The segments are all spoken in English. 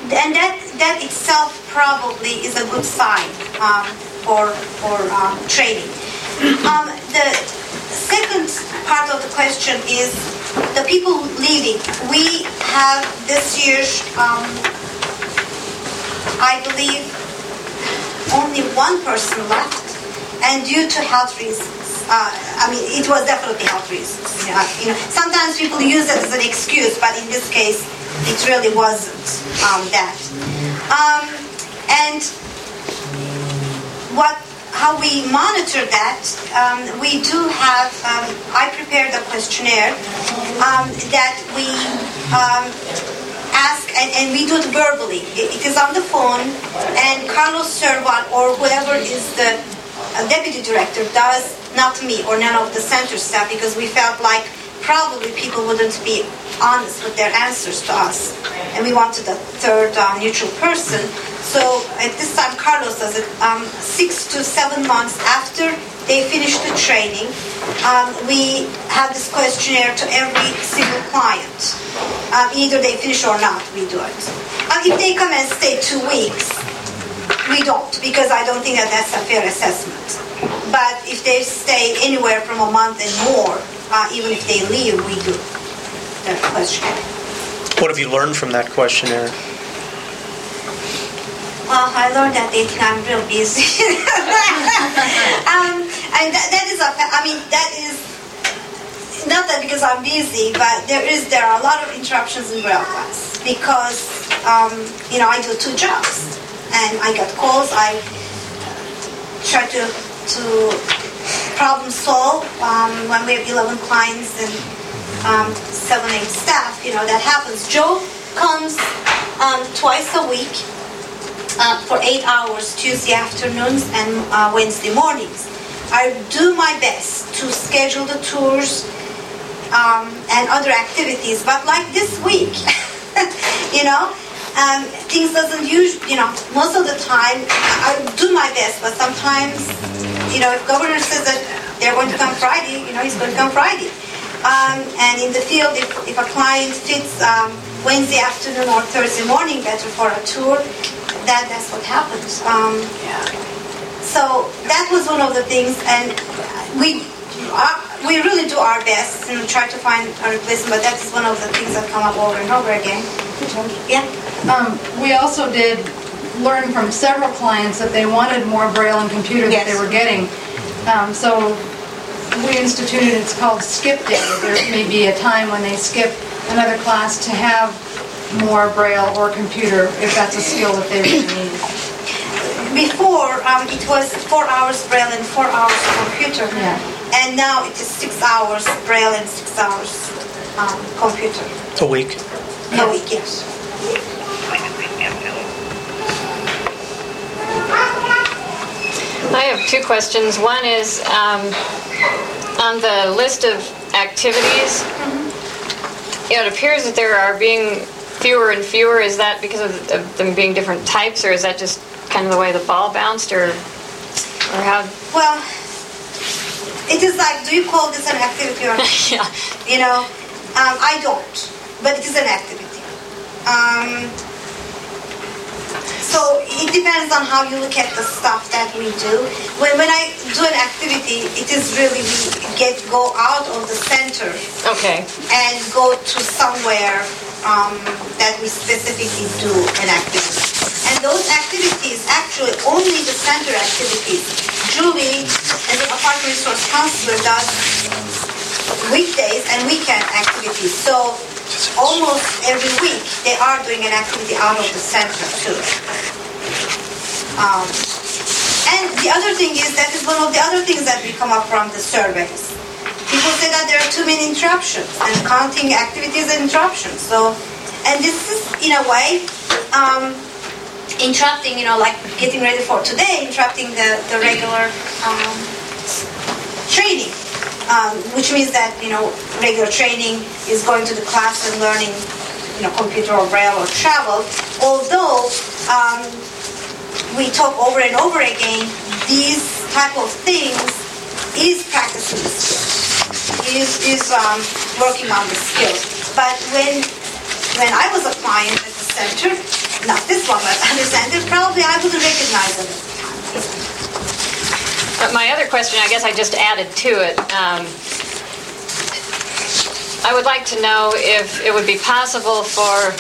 And that itself probably is a good sign for training. The second part of the question is the people leaving. We have this year, I believe, only one person left, and due to health reasons. It was definitely health reasons. Sometimes people use it as an excuse, but in this case, it really wasn't that. And how we monitor that, we do have, I prepared a questionnaire that we ask, and we do it verbally. It is on the phone, and Carlos Servan or whoever is the deputy director does, not me or none of the center staff, because we felt like probably people wouldn't be honest with their answers to us, and we wanted a third neutral person. So at this time, Carlos does it 6 to 7 months after they finish the training. We have this questionnaire to every single client. Either they finish or not, we do it. If they come and stay 2 weeks, we don't, because I don't think that that's a fair assessment. But if they stay anywhere from a month and more, even if they leave, we do the questionnaire. What have you learned from that questionnaire? Well, I learned that they think I'm real busy. And that is not that because I'm busy, but there are a lot of interruptions in Braille class because, I do 2 jobs. And I get calls, I try to problem solve when we have 11 clients and 7-8 staff, that happens. Joe comes twice a week for 8 hours, Tuesday afternoons and Wednesday mornings. I do my best to schedule the tours and other activities, but like this week, things doesn't usually, most of the time, I do my best, but sometimes, if governor says that they're going to come Friday, he's going to come Friday. And in the field, if a client fits Wednesday afternoon or Thursday morning better for a tour, that's what happens. So that was one of the things, and we really do our best and try to find a replacement, but that's one of the things that come up over and over again. Yeah. We also did learn from several clients that they wanted more Braille and computer that they were getting. So we instituted, it's called skip day. There may be a time when they skip another class to have more Braille or computer if that's a skill that they really need. Before, it was 4 hours Braille and 4 hours computer. Yeah. And now it is 6 hours Braille and 6 hours computer. A week? A week, yes. I have 2 questions. One is on the list of activities, it appears that there are being fewer and fewer. Is that because of them being different types, or is that just kind of the way the ball bounced, or how? Well, it is like, do you call this an activity or not? Yeah. I don't, but it is an activity. So it depends on how you look at the stuff that we do. When I do an activity, it is really we go out of the center. Okay. And go to somewhere that we specifically do an activity. And those activities, actually only the center activities. Julie, as an apartment resource counselor, does weekdays and weekend activities. So almost every week they are doing an activity out of the center too. And the other thing is, that is one of the other things that we come up from the surveys. People say that there are too many interruptions and counting activities and interruptions. So, and this is in a way interrupting, like getting ready for today, interrupting the regular training. Which means that, regular training is going to the class and learning, computer or Braille or travel. Although we talk over and over again, these type of things is practicing the skills, is working on the skills. But when when I was a client at the center, not this one, but at the center, probably I wouldn't recognize them at the time. My other question, I guess I just added to it. I would like to know if it would be possible for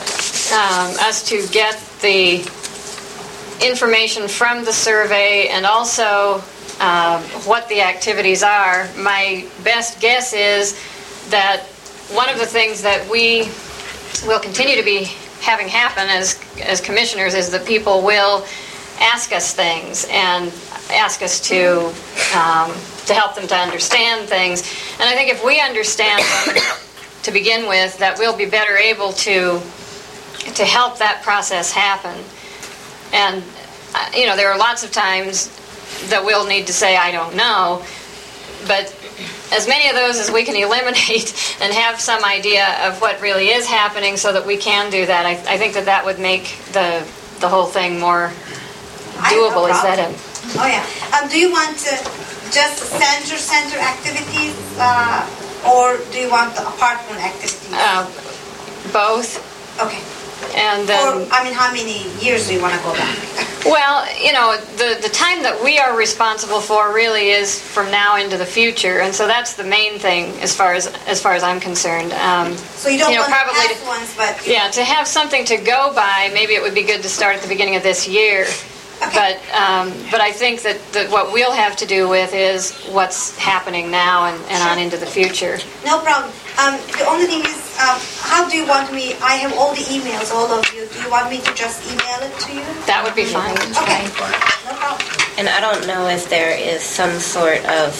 us to get the information from the survey and also what the activities are. My best guess is that one of the things that we will continue to be having happen as commissioners is that people will ask us things and ask us to help them to understand things. And I think if we understand them to begin with, that we'll be better able to help that process happen. And, there are lots of times that we'll need to say, I don't know, but as many of those as we can eliminate and have some idea of what really is happening so that we can do that, I think that would make the whole thing more doable. Is that it? Oh, yeah. Do you want just center activities or do you want the apartment activities? Both. Okay. And then, how many years do you want to go back? Well, the time that we are responsible for really is from now into the future, and so that's the main thing as far as I'm concerned. So you don't want probably past ones, but to have something to go by. Maybe it would be good to start at the beginning of this year. Okay. But I think that what we'll have to do with is what's happening now and on into the future. No problem. The only thing is, how do you want me? I have all the emails, all of you. Do you want me to just email it to you? That would be fine. Okay. No problem. And I don't know if there is some sort of,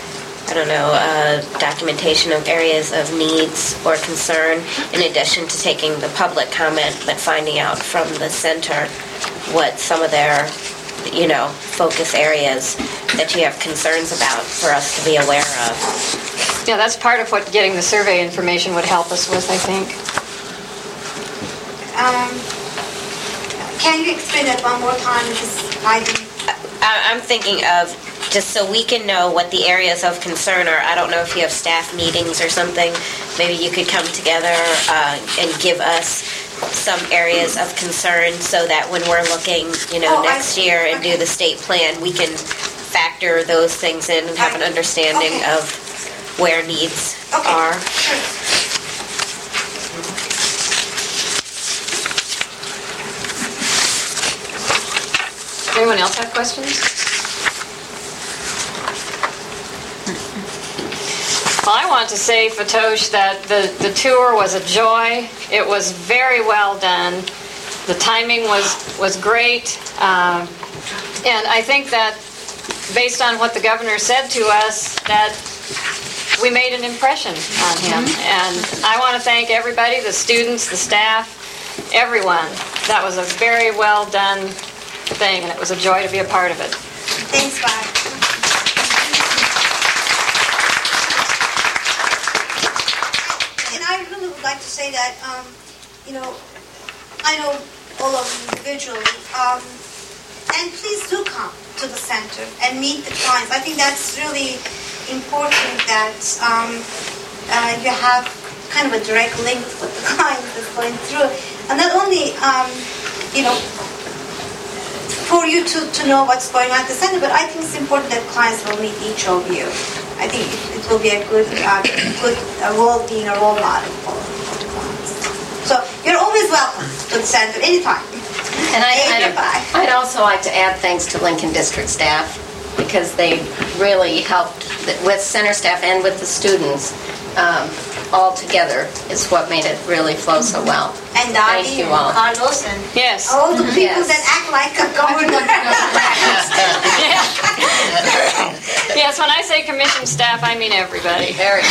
documentation of areas of needs or concern in addition to taking the public comment, but finding out from the center what some of their, focus areas that you have concerns about for us to be aware of. Yeah, that's part of what getting the survey information would help us with, I think. Can you explain that one more time? Because I'm thinking of just so we can know what the areas of concern are. I don't know if you have staff meetings or something. Maybe you could come together and give us some areas of concern so that when we're looking, next year and do the state plan, we can factor those things in and have an understanding of where needs are. Sure. Anyone else have questions? Well, I want to say, Fatosh, that the tour was a joy. It was very well done. The timing was great. And I think that based on what the governor said to us, that we made an impression on him. And I want to thank everybody, the students, the staff, everyone. That was a very well done thing, and it was a joy to be a part of it. Thanks, Bob. And I really would like to say that, I know all of you individually, and please do come to the center and meet the clients. I think that's really important that you have kind of a direct link with the client that's going through. And not only, for you to know what's going on at the center, but I think it's important that clients will meet each of you. I think it will be a good role, being a role model for clients. So you're always welcome to the center anytime. And I'd also like to add thanks to Lincoln District staff because they really helped with center staff and with the students. All together is what made it really flow so well. And Thank you all. Carlos and Yes. all the people that act like a governor. Yes, when I say commission staff, I mean everybody. Very.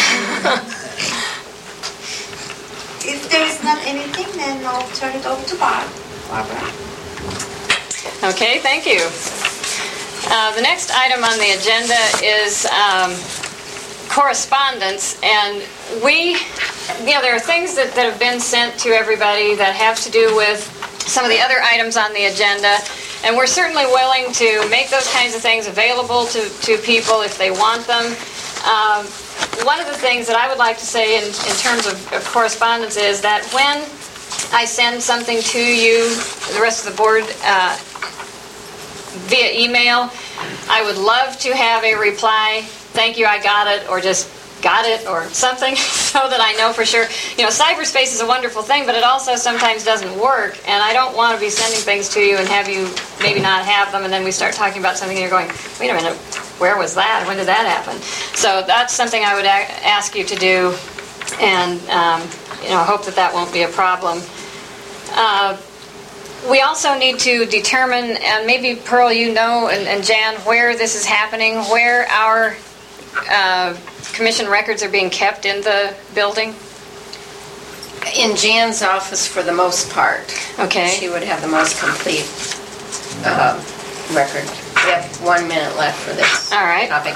If there is not anything, then I'll turn it over to Barbara. Okay, thank you. The next item on the agenda is correspondence, and there are things that have been sent to everybody that have to do with some of the other items on the agenda, and we're certainly willing to make those kinds of things available to people if they want them. One of the things that I would like to say in terms of correspondence is that when I send something to you, the rest of the board, via email, I would love to have a reply, thank you, I got it, or just got it, or something, so that I know for sure. Cyberspace is a wonderful thing, but it also sometimes doesn't work, and I don't want to be sending things to you and have you maybe not have them, and then we start talking about something and you're going, wait a minute, where was that? When did that happen? So that's something I would ask you to do, and hope that won't be a problem. We also need to determine, and maybe Pearl, and Jan, where this is happening, where our commission records are being kept in the building. In Jan's office for the most part. Okay. She would have the most complete record. We have 1 minute left for this All right. topic.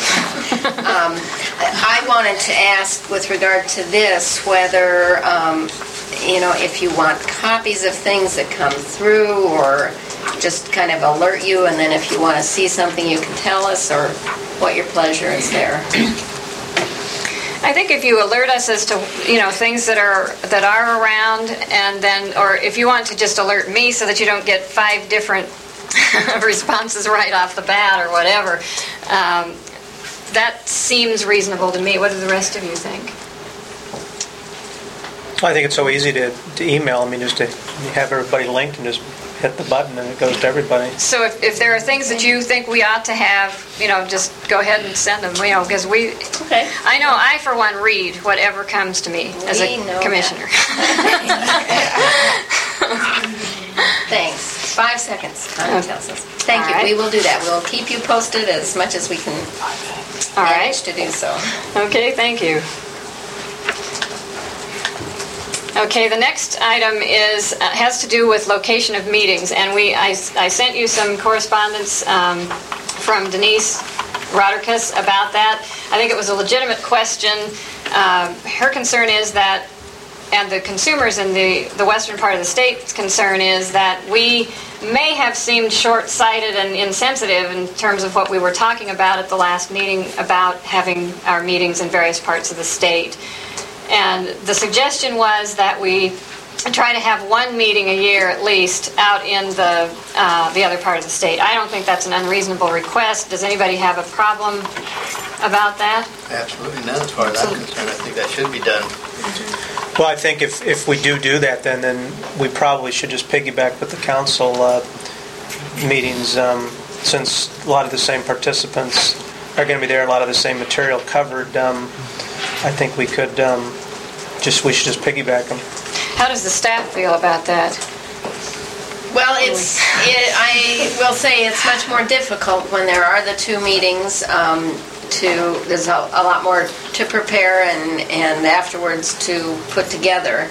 I wanted to ask with regard to this whether, if you want copies of things that come through or just kind of alert you, and then if you want to see something you can tell us, or what your pleasure is there. I think if you alert us as to things that are around, and then, or if you want to just alert me so that you don't get 5 different responses right off the bat or whatever, that seems reasonable to me. What do the rest of you think? I think it's so easy to email. I mean, just to have everybody linked and just hit the button and it goes to everybody. So if there are things that you think we ought to have, just go ahead and send them, because we... Okay. I know I, for one, read whatever comes to me as a commissioner. Thanks. 5 seconds, Connie tells us. Thank All you. right. We will do that. We'll keep you posted as much as we can manage to do so. Okay, thank you. Okay, the next item has to do with location of meetings, and I sent you some correspondence from Denise Roderkus about that. I think it was a legitimate question. Her concern is that, and the consumers in the western part of the state's concern is that we may have seemed short-sighted and insensitive in terms of what we were talking about at the last meeting about having our meetings in various parts of the state. And the suggestion was that we try to have 1 meeting a year at least out in the other part of the state. I don't think that's an unreasonable request. Does anybody have a problem about that? Absolutely none, as far as I'm concerned. I think that should be done. Well, I think if we do that, then we probably should just piggyback with the council meetings, since a lot of the same participants are going to be there, a lot of the same material covered. I think we could we should just piggyback them. How does the staff feel about that? Well, I will say it's much more difficult when there are the 2 meetings. There's a lot more to prepare and afterwards to put together.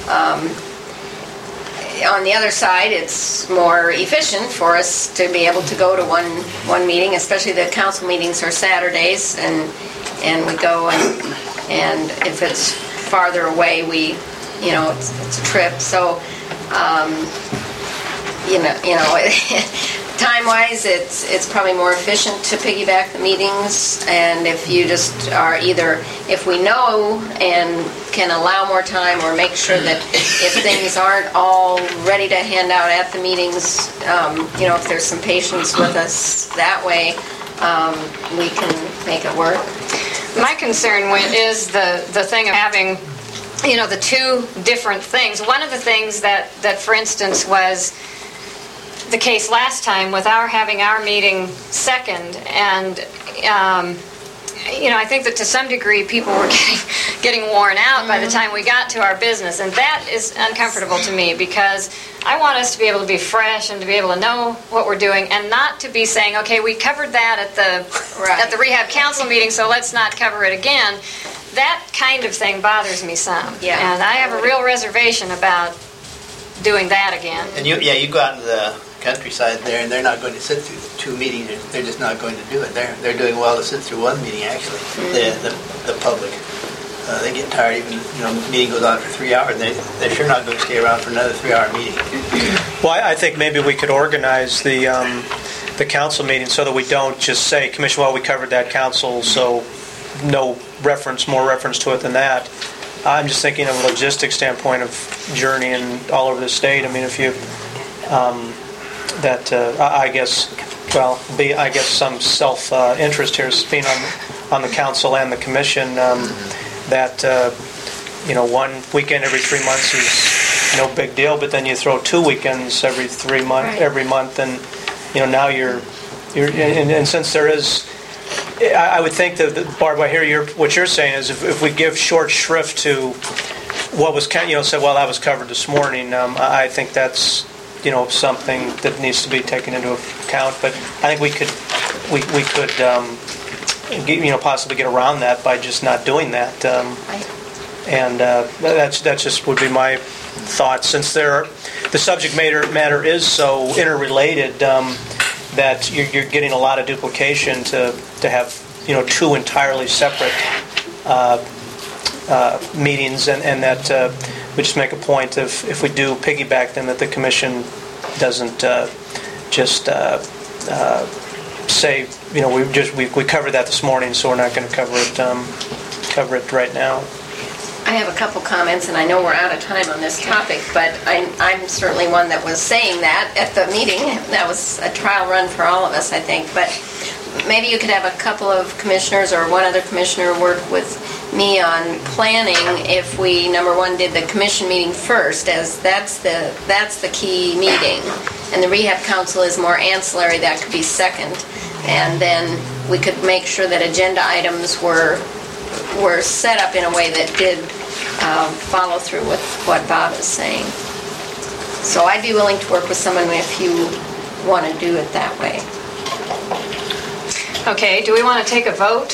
On the other side, it's more efficient for us to be able to go to one meeting, especially the council meetings are Saturdays, and we go and if it's farther away, it's a trip. So, time-wise, it's probably more efficient to piggyback the meetings. And if you just are if we know and can allow more time, or make sure that if things aren't all ready to hand out at the meetings, if there's some patience with us that way, we can make it work. My concern is the thing of having, the 2 different things. One of the things that for instance, was the case last time with having our meeting second, and I think that to some degree people were getting worn out by the time we got to our business, and that is uncomfortable to me, because I want us to be able to be fresh and to be able to know what we're doing, and not to be saying, okay, we covered that at the rehab council meeting, so let's not cover it again. That kind of thing bothers me some, and I have a real reservation about doing that again. And you go out into the countryside there, and they're not going to sit through 2 meetings. They're just not going to do it. They're doing well to sit through 1 meeting, actually. The public, they get tired. Even the meeting goes on for 3 hours. They're sure not going to stay around for another 3-hour meeting. Well, I think maybe we could organize the council meeting so that we don't just say, Commission, well, we covered that council, so no more reference to it than that. I'm just thinking of a logistics standpoint of journeying all over the state. I mean, if you, I guess some self-interest here is being on the council and the commission, that, one weekend every 3 months is no big deal, but then you throw 2 weekends every 3 months, Right. every month, and, now you're and since there is, I would think that, Barb, I hear what you're saying is if we give short shrift to what was, said, well, that was covered this morning, I think that's, something that needs to be taken into account. But I think we could possibly get around that by just not doing that. And that's just would be my thought. Since the subject matter is so interrelated, that you're getting a lot of duplication to have 2 entirely separate meetings, and that we just make a point of, if we do piggyback them, that the commission doesn't just say, we covered that this morning, so we're not going to cover it right now. I have a couple comments, and I know we're out of time on this topic, but I'm certainly one that was saying that at the meeting. That was a trial run for all of us, I think. But maybe you could have a couple of commissioners or one other commissioner work with me on planning if we, number one, did the commission meeting first, as that's the key meeting. And the Rehab Council is more ancillary, that could be second. And then we could make sure that agenda items were set up in a way that did follow through with what Bob is saying. So I'd be willing to work with someone if you want to do it that way. Okay, do we want to take a vote?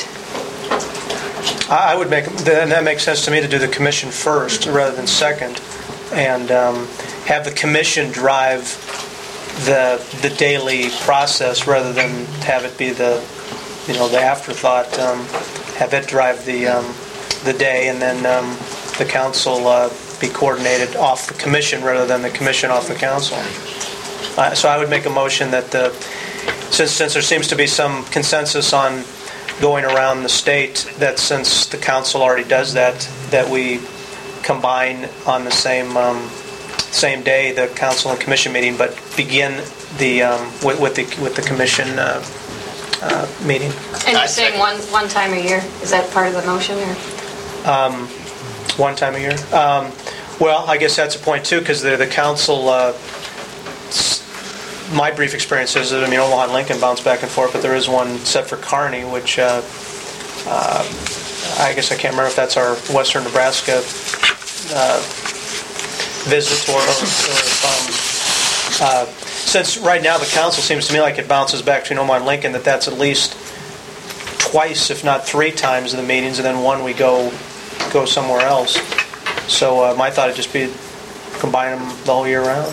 I would that makes sense to me to do the commission first rather than second, and have the commission drive the daily process rather than have it be the afterthought. Have it drive the day, and then the council be coordinated off the commission rather than the commission off the council. So I would make a motion that since there seems to be some consensus on going around the state, that since the council already does that we combine on the same day the council and commission meeting, but begin with the commission meeting. And you're saying one time a year? Is that part of the motion, or? One time a year. Well, I guess that's a point too, because the council. My brief experience is that Omaha and Lincoln bounce back and forth, but there is one set for Kearney, which I guess I can't remember if that's our Western Nebraska visit or since right now the council seems to me like it bounces back between Omaha and Lincoln, that's at least twice, if not 3 times in the meetings, and then one we go somewhere else. So my thought would just be combine them the whole year round.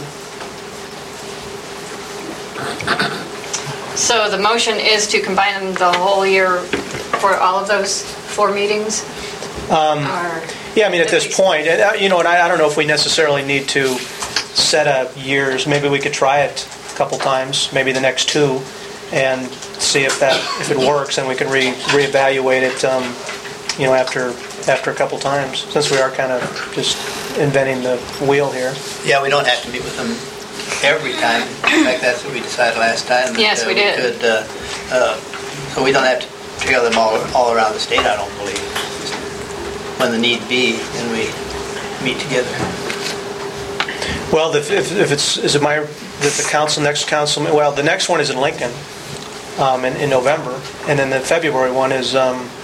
So the motion is to combine them the whole year for all of those 4 meetings? Yeah, at this point, and I don't know if we necessarily need to set up years. Maybe we could try it a couple times, maybe the next 2, and see if it works, and we can reevaluate it, after a couple times, since we are kind of just inventing the wheel here. Yeah, we don't have to meet with them every time. In fact, that's what we decided last time. Yes, we did. So we don't have to trail them all around the state, I don't believe. Just when the need be, then we meet together. Well, the next council, well, the next one is in Lincoln in November, and then the February one is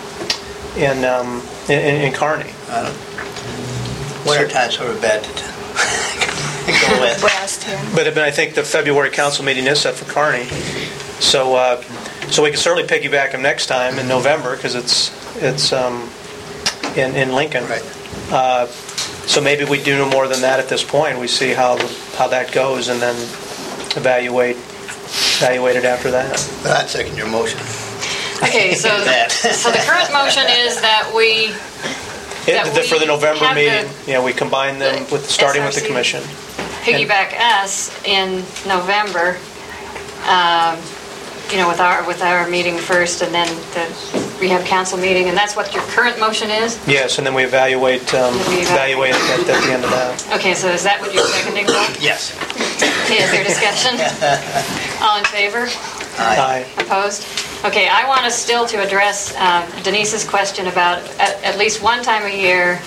in Kearney. Winter time's sort of bad to go with. But I think the February council meeting is set for Kearney, so we can certainly piggyback them next time in November, because it's in Lincoln. Right. So maybe we do no more than that at this point. We see how that goes, and then evaluate it after that. But I'd second your motion. Okay, so the current motion is that we for the November meeting, we combine them starting with the commission. Piggyback us in November, with our meeting first, and then rehab council meeting, and that's what your current motion is? Yes, and then we evaluate it at the end of that. Okay, so is that what you're seconding, Bill? Yes. Okay, is there discussion? All in favor? Aye. Opposed? Okay, I want us still to address Denise's question about at least one time a year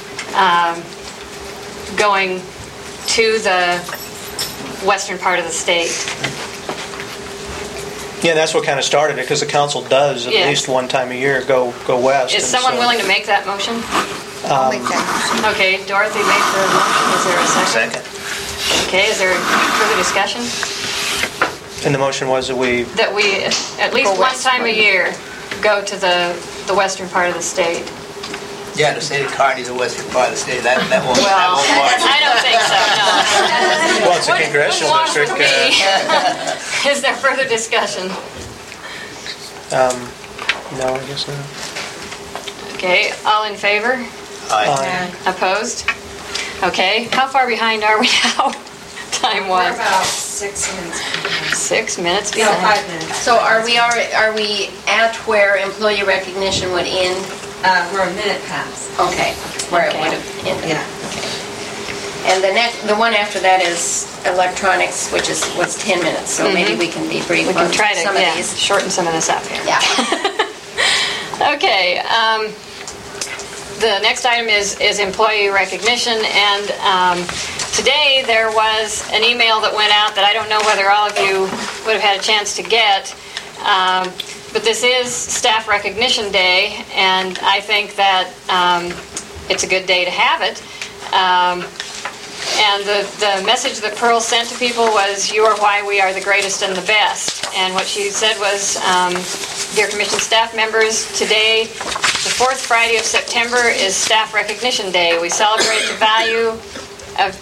going to the western part of the state. Yeah, that's what kind of started it, because the council does at Yeah. least one time a year go west. Is and someone so- willing to make that motion? I'll make that motion. Okay, Dorothy made the motion. Is there a second? Second. Okay, is there further discussion? And the motion was that we, That we, at least one time a year, go to the western part of the state. Yeah, the state of Kearney's the western part of the state. That won't Well, work. I don't think so, no. well, it's a congressional Wouldn't district. work for me. Is there further discussion? No, I guess not. Okay, all in favor? Aye. Opposed? Okay, how far behind are we now, time-wise? We're about 6 minutes. 6 minutes No, behind. 5 minutes. So are we at where employee recognition would end? We're a minute past. Okay, where it Okay. would have ended. Yeah. And the one after that is electronics, which was 10 minutes, so maybe we can be brief We on can try to, some of these. shorten some of this up here. Yeah. Okay, the next item is employee recognition, and today there was an email that went out that I don't know whether all of you would have had a chance to get, but this is Staff Recognition Day, and I think that it's a good day to have it. And the message that Pearl sent to people was, "You are why we are the greatest and the best." And what she said was, "Dear Commission staff members, today, the fourth Friday of September, is Staff Recognition Day. We celebrate the value of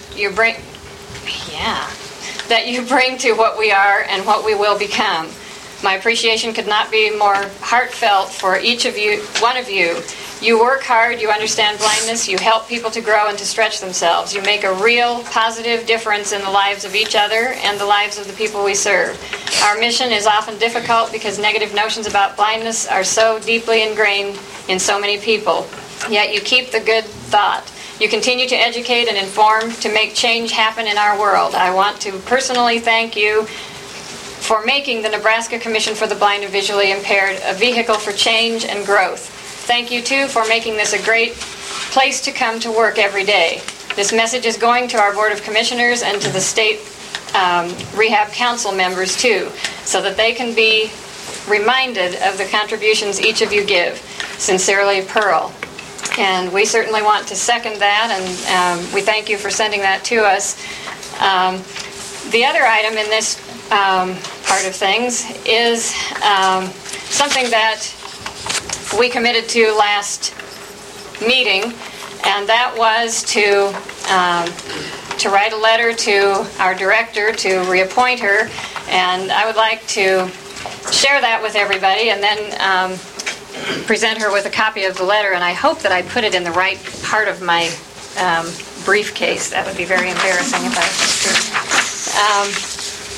that you bring to what we are and what we will become. My appreciation could not be more heartfelt for each of you, one of you. You work hard, you understand blindness, you help people to grow and to stretch themselves. You make a real positive difference in the lives of each other and the lives of the people we serve. Our mission is often difficult because negative notions about blindness are so deeply ingrained in so many people. Yet you keep the good thought. You continue to educate and inform to make change happen in our world. I want to personally thank you for making the Nebraska Commission for the Blind and Visually Impaired a vehicle for change and growth. Thank you, too, for making this a great place to come to work every day. This message is going to our Board of Commissioners and to the State Rehab Council members, too, so that they can be reminded of the contributions each of you give. Sincerely, Pearl." And we certainly want to second that, and we thank you for sending that to us. The other item in this part of things is something that we committed to last meeting, and that was to write a letter to our director to reappoint her, and I would like to share that with everybody and then present her with a copy of the letter, and I hope that I put it in the right part of my briefcase. That would be very embarrassing if I was true.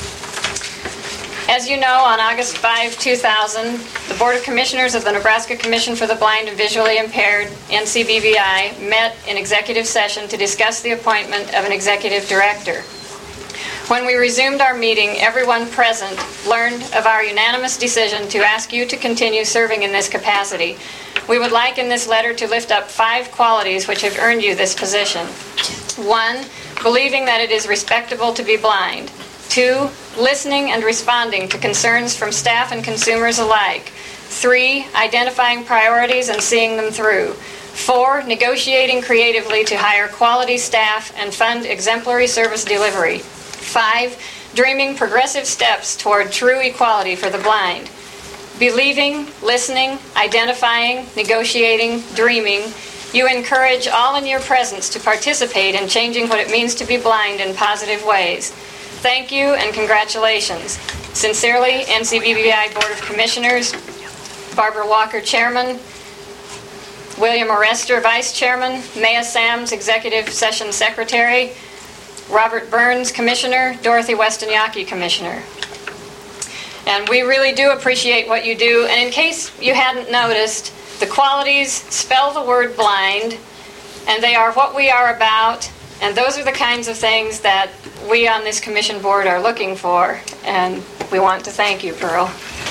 As you know, on August 5, 2000, the Board of Commissioners of the Nebraska Commission for the Blind and Visually Impaired, NCBVI, met in executive session to discuss the appointment of an executive director. When we resumed our meeting, everyone present learned of our unanimous decision to ask you to continue serving in this capacity. We would like in this letter to lift up 5 qualities which have earned you this position. 1, believing that it is respectable to be blind. 2, listening and responding to concerns from staff and consumers alike. 3, identifying priorities and seeing them through. 4, negotiating creatively to hire quality staff and fund exemplary service delivery. 5, dreaming progressive steps toward true equality for the blind. Believing, listening, identifying, negotiating, dreaming, you encourage all in your presence to participate in changing what it means to be blind in positive ways. Thank you and congratulations. Sincerely, NCBVI Board of Commissioners, Barbara Walker, Chairman, William Arrester, Vice Chairman, Maya Sams, Executive Session Secretary, Robert Burns, Commissioner, Dorothy Westeniacki, Commissioner. And we really do appreciate what you do. And in case you hadn't noticed, the qualities spell the word blind, and they are what we are about, and those are the kinds of things that we on this commission board are looking for, and we want to thank you, Pearl.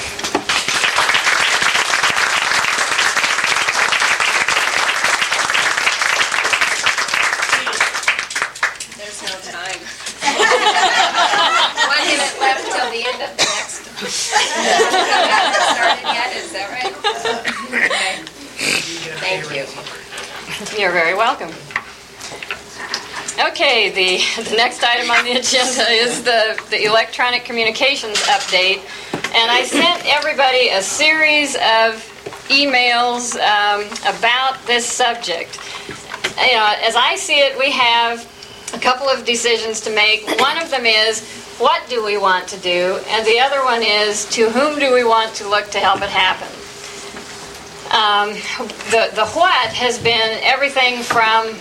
There's no time. 1 minute left till the end of the next. Haven't started yet, is that right? Okay. Thank you. You're very welcome. Okay, the next item on the agenda is the electronic communications update. And I sent everybody a series of emails about this subject. You know, as I see it, we have a couple of decisions to make. One of them is, what do we want to do? And the other one is, to whom do we want to look to help it happen? The what has been everything from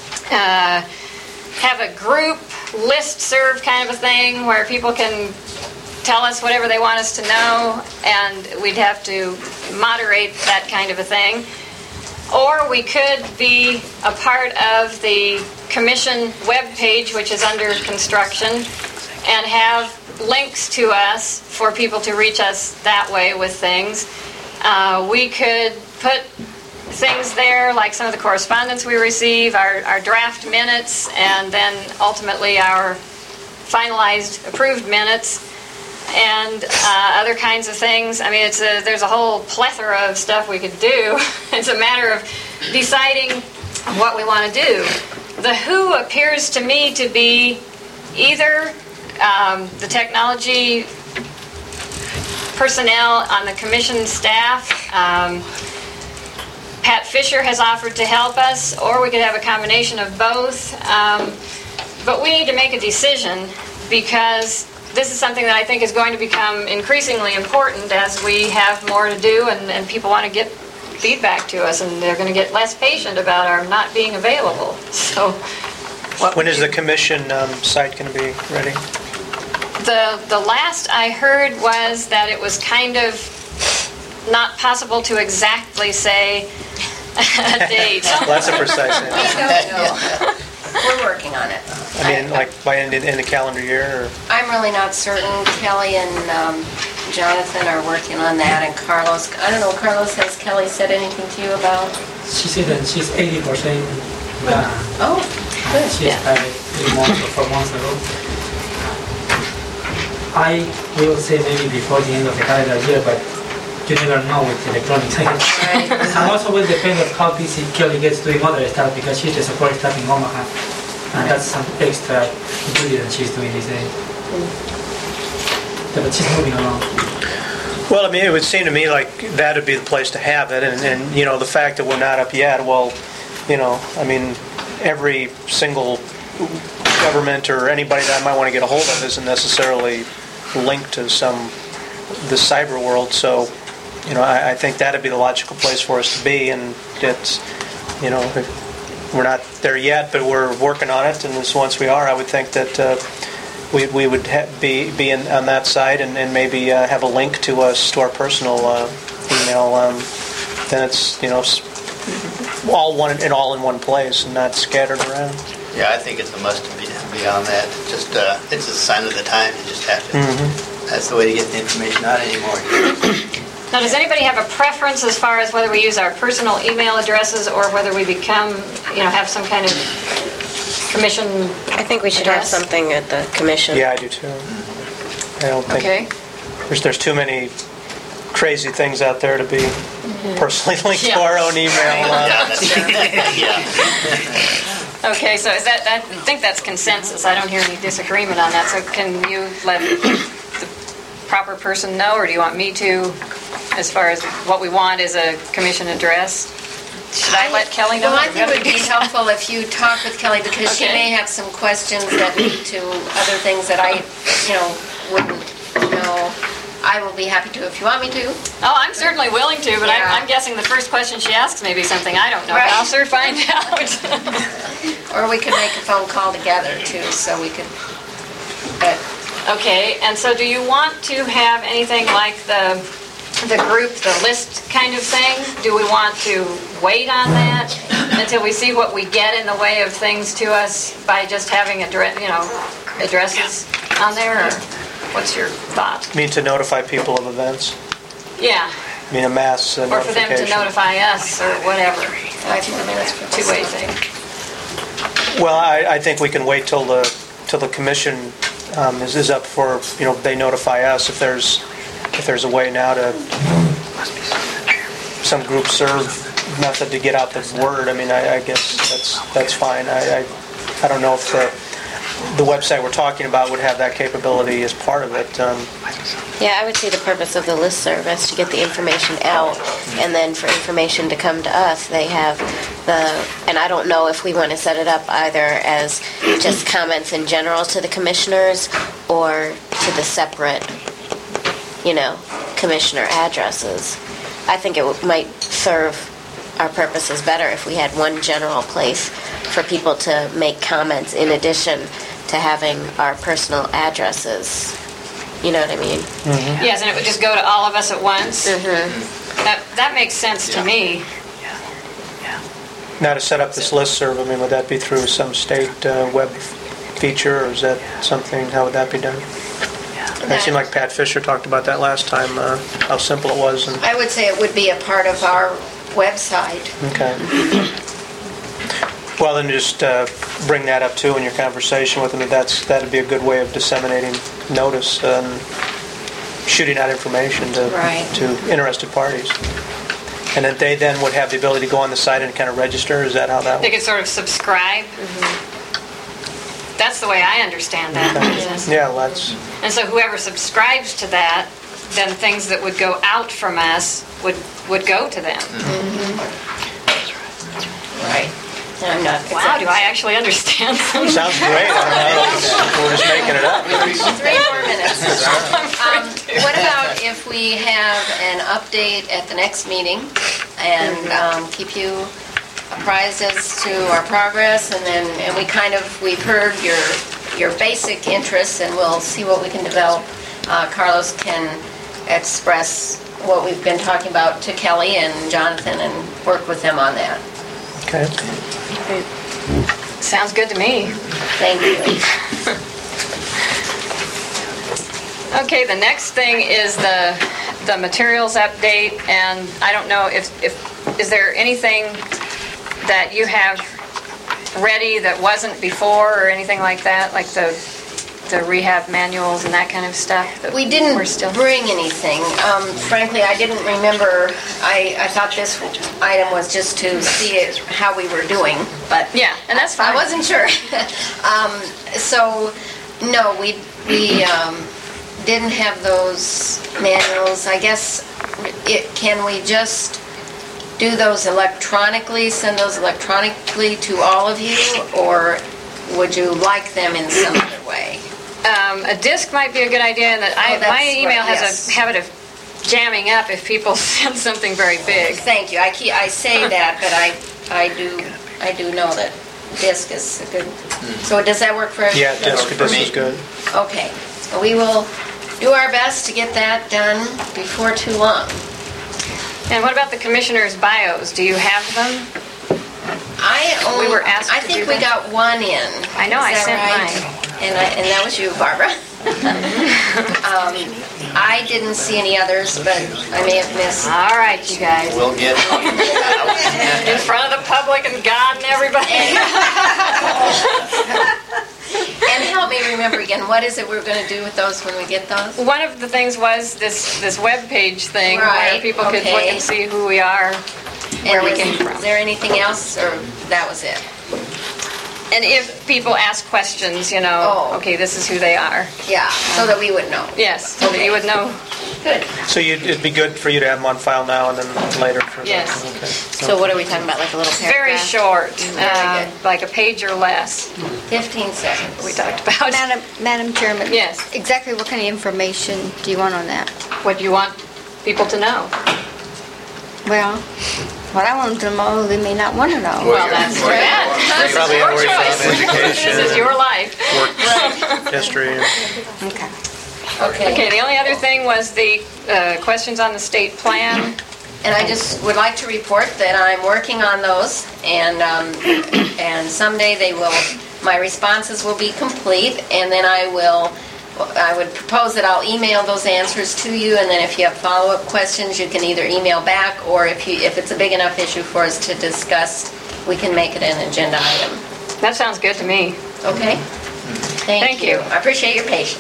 have a group listserv kind of a thing where people can tell us whatever they want us to know, and we'd have to moderate that kind of a thing. Or we could be a part of the commission webpage, which is under construction, and have links to us for people to reach us that way with things. We could put things there like some of the correspondence we receive, our draft minutes, and then ultimately our finalized approved minutes, and other kinds of things. I mean, there's a whole plethora of stuff we could do. It's a matter of deciding what we want to do. The who appears to me to be either the technology personnel on the commission staff. Pat Fisher has offered to help us, or we could have a combination of both. But we need to make a decision, because this is something that I think is going to become increasingly important as we have more to do, and people want to get feedback to us, and they're going to get less patient about our not being available. So, when is the commission site going to be ready? The last I heard was that it was kind of not possible to exactly say a date. Well, that's a precise answer. We don't know. We're working on it. I mean, like by end of the calendar year? Or? I'm really not certain. Kelly and Jonathan are working on that, and Carlos. I don't know, Carlos, has Kelly said anything to you about? She said that she's 80%. Oh, good. She started 3 months or 4 months ago. I will say maybe before the end of the calendar year, but you never know with electronics. Right. And also will depend on how busy Kelly gets doing other stuff, because she's the support staff in Omaha. And that's some extra duty that she's doing these days. Yeah, but she's moving along. Well, I mean, it would seem to me like that would be the place to have it. And you know, the fact that we're not up yet, well, you know, I mean, every single government or anybody that I might want to get a hold of isn't necessarily linked to the cyber world. So, you know, I think that'd be the logical place for us to be. And it's, you know, we're not there yet, but we're working on it. And once we are, I would think that we would be on that side, and maybe have a link to us to our personal email. Then it's, you know, all in one place and not scattered around. Yeah, I think it's a must to be on that. Just it's a sign of the time. You just have to. Mm-hmm. That's the way to get the information out anymore. Now, does anybody have a preference as far as whether we use our personal email addresses or whether we become, you know, have some kind of commission? I think we should have something at the commission. Yeah, I do too. I don't think there's too many crazy things out there to be personally linked to our own email. Okay, so is that? I think that's consensus. I don't hear any disagreement on that. So can you let the proper person know, or do you want me to? As far as what we want is a commission address. Should I let Kelly know? Well, I think it would be helpful if you talk with Kelly, because she may have some questions that lead to other things that I, wouldn't know. I will be happy to if you want me to. Oh, I'm certainly willing to, but I'm guessing the first question she asks may be something I don't know. Right. But I'll sure find out. Or we could make a phone call together too, so we could. But okay, and so do you want to have anything like the the group, the list kind of thing? Do we want to wait on that until we see what we get in the way of things to us by just having addresses on there? Or what's your thought? You mean to notify people of events? Yeah. I mean a mass Or for them to notification? notify us or whatever. 5 more minutes for Two-way thing. Well, I think we can wait till the commission is up for, they notify us if there's a way now to, some group serve method to get out the word. I mean, I guess that's fine. I don't know if the website we're talking about would have that capability as part of it. Yeah, I would say the purpose of the listserv is to get the information out, and then for information to come to us, they have and I don't know if we want to set it up either as just comments in general to the commissioners or to the separate, commissioner addresses. I think it might serve our purposes better if we had one general place for people to make comments in addition to having our personal addresses. You know what I mean? Mm-hmm. Yes, and it would just go to all of us at once. Mm-hmm. That makes sense to me. Now to set up this listserv, I mean, would that be through some state web feature, or is that something, how would that be done? It seemed like Pat Fisher talked about that last time, how simple it was. I would say it would be a part of our website. Okay. Well, then just bring that up too in your conversation with them. That'd be a good way of disseminating notice and shooting out information to interested parties. And then they then would have the ability to go on the site and kind of register. Is that how that They works? could sort of subscribe. Mm-hmm. That's the way I understand that. Okay. Yeah, well, that's... And so whoever subscribes to that, then things that would go out from us would go to them. Mm-hmm. Right. And I'm not. Wow, do I actually understand something? Sounds great. I don't know. We're just making it up. 3 more minutes. What about if we have an update at the next meeting and keep you apprised as to our progress, and we've heard your basic interests, and we'll see what we can develop. Carlos can express what we've been talking about to Kelly and Jonathan and work with them on that. Okay. Sounds good to me. Thank you. Okay, the next thing is the materials update, and I don't know if is there anything that you have ready that wasn't before or anything like that, like the rehab manuals and that kind of stuff? We didn't bring anything. Frankly, I didn't remember. I thought this item was just to see how we were doing, but yeah, and that's fine. I wasn't sure. So, no, we didn't have those manuals. I guess can we just do those electronically, send those electronically to all of you, or would you like them in some other way? A disc might be a good idea, and my email has a habit of jamming up if people send something very big. Thank you. I say that, but I do know that disc is a good. So does that work for everyone? Yeah, disc is good. Okay. So we will do our best to get that done before too long. And what about the commissioners' bios? Do you have them? We were asked I to think do we that. got one in. I know, I Is that sent right? mine. And that was you, Barbara. I didn't see any others, but I may have missed. All right, you guys. We'll get In front of the public and God and everybody. And help me remember again, what is it we're going to do with those when we get those? One of the things was this web page thing where Right, people could look okay. and see who we are, where we came from. Is there anything else, or that was it? And if people ask questions, okay, this is who they are. Yeah, so that we would know. Yes, so that you would know. Good. So it'd be good for you to have them on file now and then later for the... Yes. Okay. So what are we talking about, like a little paragraph? Very short, Very good. like a page or less. 15 seconds. We talked about. Madam Chairman? Yes. Exactly what kind of information do you want on that? What you want people to know. Well, what I want them to know, they may not want to know. Well, that's that. You probably have worried about education. This is your life. Work history. Okay. Okay, the only other thing was the questions on the state plan. And I just would like to report that I'm working on those, and someday my responses will be complete, and then I would propose that I'll email those answers to you, and then if you have follow-up questions, you can either email back, or if it's a big enough issue for us to discuss, we can make it an agenda item. That sounds good to me. Okay? Thank you. I appreciate your patience.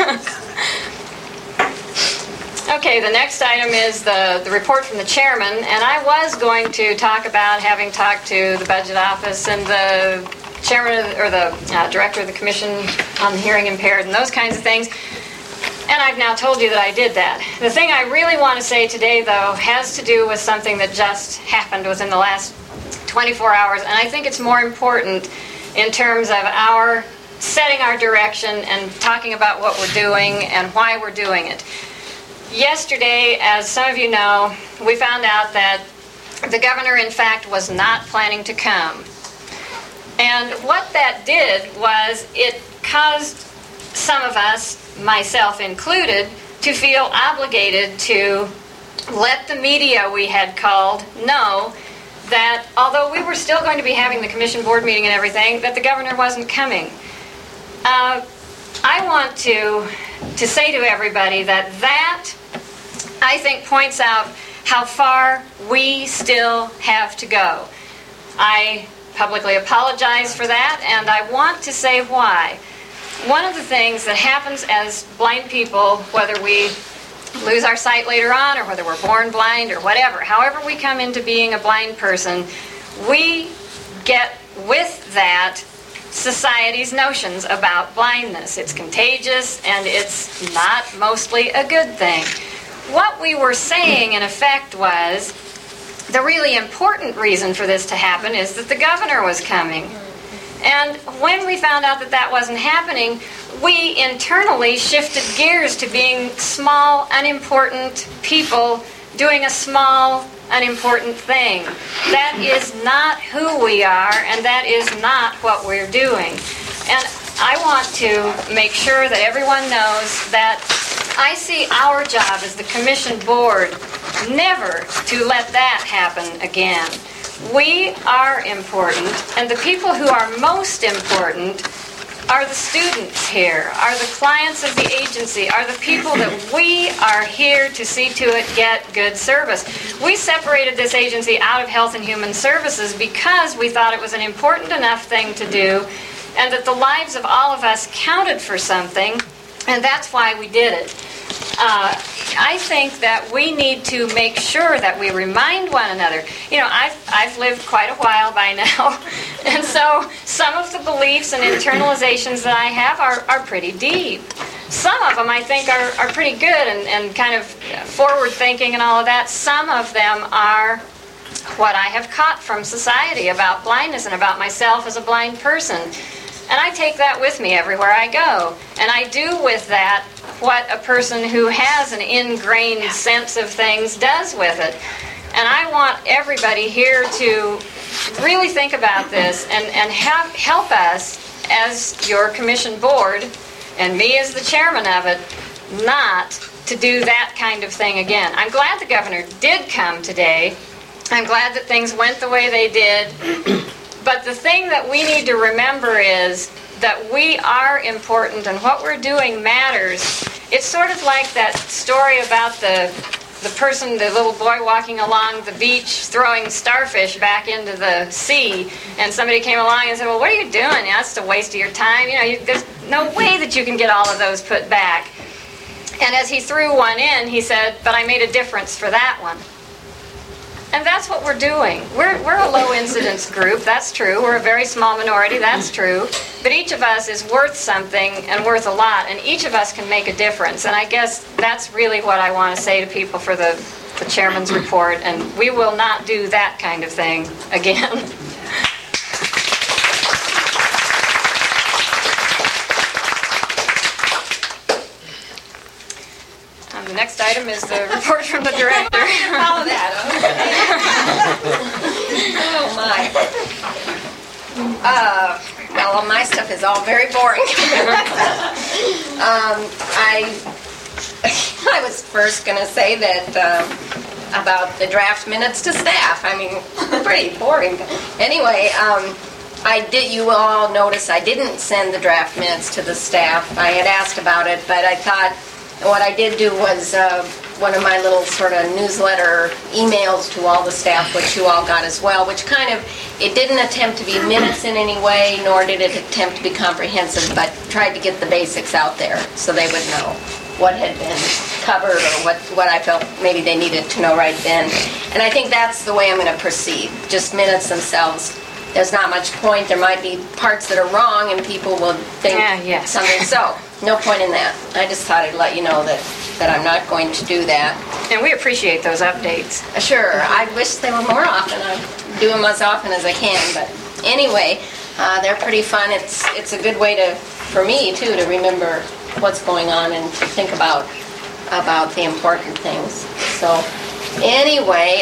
Okay, the next item is the report from the chairman, and I was going to talk about having talked to the budget office and the chairman or the director of the commission on the hearing impaired and those kinds of things, and I've now told you that I did that. The thing I really want to say today, though, has to do with something that just happened within the last 24 hours, and I think it's more important in terms of our setting our direction and talking about what we're doing and why we're doing it. Yesterday, as some of you know, we found out that the governor, in fact, was not planning to come. And what that did was it caused some of us, myself included, to feel obligated to let the media we had called know that although we were still going to be having the commission board meeting and everything, that the governor wasn't coming. I want to say to everybody that I think points out how far we still have to go. I publicly apologize for that, and I want to say why. One of the things that happens as blind people, whether we lose our sight later on or whether we're born blind or whatever, however we come into being a blind person, we get with that society's notions about blindness. It's contagious, and it's not mostly a good thing. What we were saying, in effect, was the really important reason for this to happen is that the governor was coming. And when we found out that that wasn't happening, we internally shifted gears to being small, unimportant people doing a small, unimportant thing. That is not who we are, and that is not what we're doing. And I want to make sure that everyone knows that I see our job as the commission board never to let that happen again. We are important, and the people who are most important are the students here, are the clients of the agency, are the people that we are here to see to it get good service. We separated this agency out of Health and Human Services because we thought it was an important enough thing to do and that the lives of all of us counted for something, and that's why we did it. I think that we need to make sure that we remind one another. You know, I've lived quite a while by now, and so some of the beliefs and internalizations that I have are pretty deep. Some of them I think are pretty good and kind of forward-thinking and all of that. Some of them are what I have caught from society about blindness and about myself as a blind person. And I take that with me everywhere I go. And I do with that what a person who has an ingrained sense of things does with it. And I want everybody here to really think about this and help us as your commission board, and me as the chairman of it, not to do that kind of thing again. I'm glad the governor did come today. I'm glad that things went the way they did. But the thing that we need to remember is that we are important and what we're doing matters. It's sort of like that story about the little boy walking along the beach throwing starfish back into the sea, and somebody came along and said, well, what are you doing? That's a waste of your time. You know, there's no way that you can get all of those put back. And as he threw one in, he said, but I made a difference for that one. And that's what we're doing. We're a low incidence group, that's true. We're a very small minority, that's true. But each of us is worth something and worth a lot, and each of us can make a difference. And I guess that's really what I want to say to people for the chairman's report, and we will not do that kind of thing again. The next item is the report from the director. Follow that, oh my. Well, my stuff is all very boring. I was first going to say that about the draft minutes to staff. I mean, pretty boring. Anyway, you all notice I didn't send the draft minutes to the staff. I had asked about it, but I thought what I did do was one of my little sort of newsletter emails to all the staff, which you all got as well, which kind of, it didn't attempt to be minutes in any way, nor did it attempt to be comprehensive, but tried to get the basics out there so they would know what had been covered or what I felt maybe they needed to know right then. And I think that's the way I'm going to proceed, just minutes themselves. There's not much point. There might be parts that are wrong and people will think something. So, no point in that. I just thought I'd let you know that I'm not going to do that. And we appreciate those updates. Sure. I wish they were more often. I do them as often as I can. But anyway, they're pretty fun. It's a good way for me, too, to remember what's going on and to think about the important things. So anyway,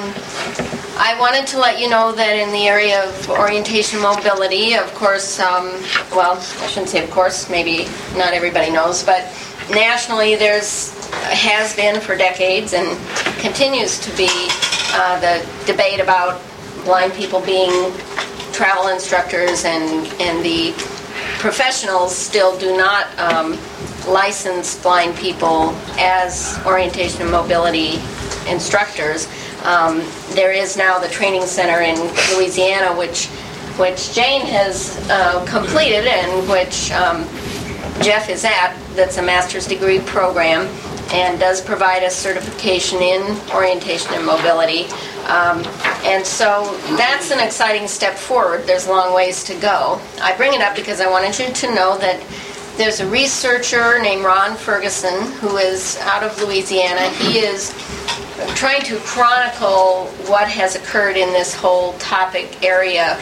I wanted to let you know that in the area of orientation mobility, of course, well, I shouldn't say of course, maybe not everybody knows, but nationally has been for decades and continues to be the debate about blind people being travel instructors, and the professionals still do not license blind people as orientation and mobility instructors. There is now the training center in Louisiana, which Jane has completed and which Jeff is at. That's a master's degree program and does provide a certification in orientation and mobility. And so that's an exciting step forward. There's a long ways to go. I bring it up because I wanted you to know that there's a researcher named Ron Ferguson who is out of Louisiana. He is trying to chronicle what has occurred in this whole topic area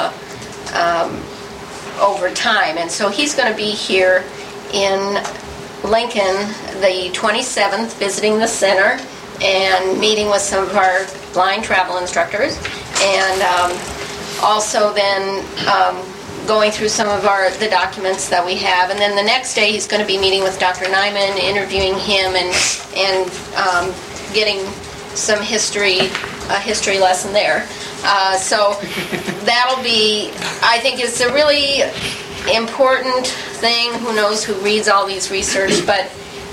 over time. And so he's going to be here in Lincoln the 27th, visiting the center and meeting with some of our blind travel instructors, and also then going through some of the documents that we have. And then the next day he's going to be meeting with Dr. Nyman, interviewing him and getting some a history lesson there. So that'll be, I think it's a really important thing. Who knows who reads all these research, but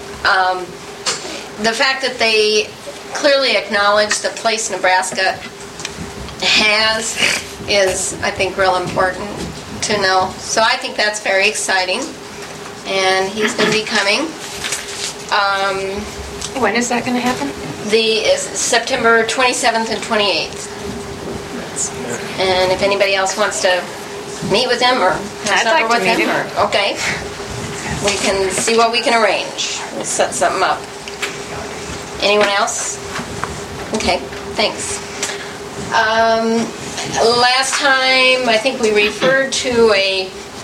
the fact that they clearly acknowledge the place Nebraska has is, I think, real important to know. So I think that's very exciting, and he's going to be coming. When is that going to happen? September 27th and 28th. And if anybody else wants to meet with him or have supper with him, okay, we can see what we can arrange. We'll set something up. Anyone else? Okay, thanks. Last time, I think we referred to a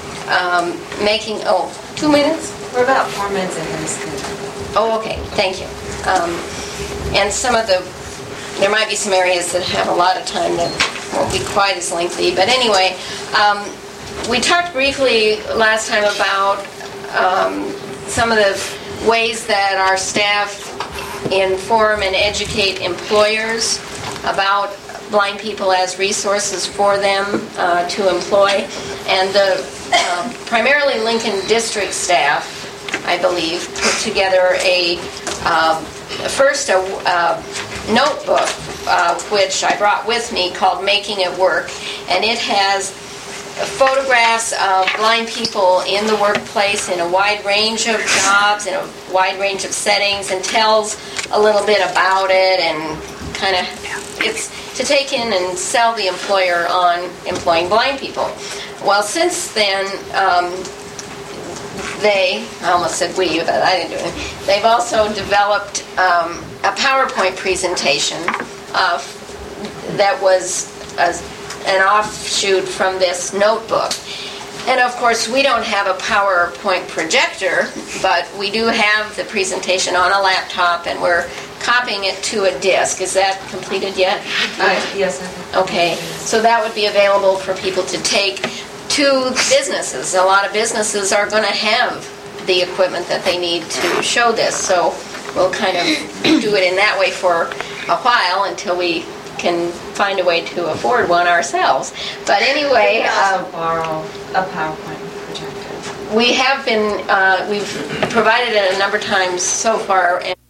2 minutes? We're about 4 minutes ahead of schedule. Oh, okay, thank you. And there might be some areas that have a lot of time that won't be quite as lengthy. But anyway, we talked briefly last time about some of the ways that our staff inform and educate employers about blind people as resources for them to employ. And the primarily Lincoln District staff, I believe, put together a notebook, which I brought with me, called Making It Work. And it has photographs of blind people in the workplace in a wide range of jobs, in a wide range of settings, and tells a little bit about it, and kind of, it's to take in and sell the employer on employing blind people. Well, since then, I almost said we, but I didn't do it. They've also developed a PowerPoint presentation that was an offshoot from this notebook. And of course, we don't have a PowerPoint projector, but we do have the presentation on a laptop, and we're copying it to a disk. Is that completed yet? Yes. Okay, so that would be available for people to take to businesses. A lot of businesses are going to have the equipment that they need to show this. So we'll kind of do it in that way for a while until we can find a way to afford one ourselves. But anyway, We can also borrow a PowerPoint projector. we have been, we've provided it a number of times so far. And